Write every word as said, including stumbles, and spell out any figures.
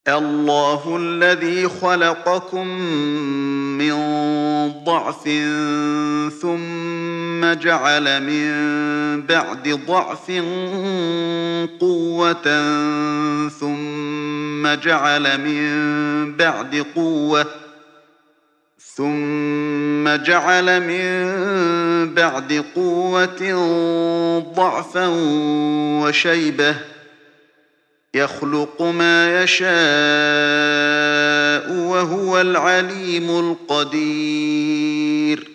الله الذي خلقكم من ضعف ثم جعل من بعد ضعف قوة ثم جعل من بعد قوة ثم جعل من بعد قوة ضعفا وشيبة يخلق ما يشاء وهو العليم القدير